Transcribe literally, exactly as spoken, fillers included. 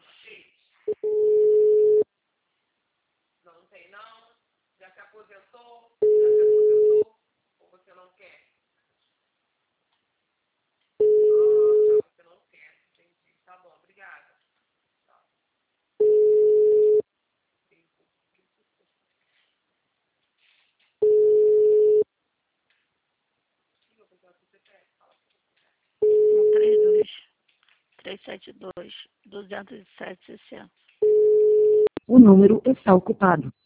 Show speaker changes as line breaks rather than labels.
Não, não tem não. Já se aposentou? Já se aposentou? Ou você não quer? Ah, tá, você não quer. Entendi. Tá bom, obrigada. Tá.
um três dois, três sete dois, dois zero sete, sessenta.
O número está ocupado.